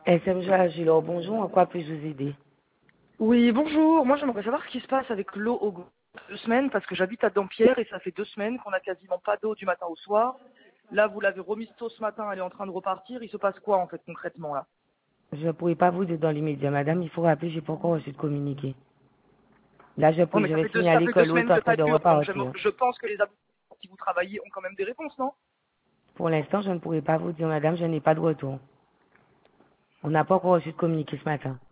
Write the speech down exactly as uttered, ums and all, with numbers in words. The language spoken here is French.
S M G Agilor, bonjour, en quoi puis-je vous aider? Oui, bonjour. Moi, j'aimerais savoir ce qui se passe avec l'eau au bout de deux semaines, parce que j'habite à Dampierre et ça fait deux semaines qu'on n'a quasiment pas d'eau du matin au soir. Là, vous l'avez remise tôt ce matin, elle est en train de repartir. Il se passe quoi, en fait, concrètement, là? Je ne pourrais pas vous dire dans l'immédiat, madame, il faut rappeler, j'ai pas encore reçu de communiqué. Là, je, Oh, peux, mais je ça vais fait deux, ça signaler fait que deux l'eau est semaines en que train ça de dure, donc j'aime- repartir. je pense que les habitants qui vous travaillez ont quand même des réponses, non? Pour l'instant, je ne pourrais pas vous dire, madame, je n'ai pas de retour. On n'a pas encore reçu de communiqué ce matin.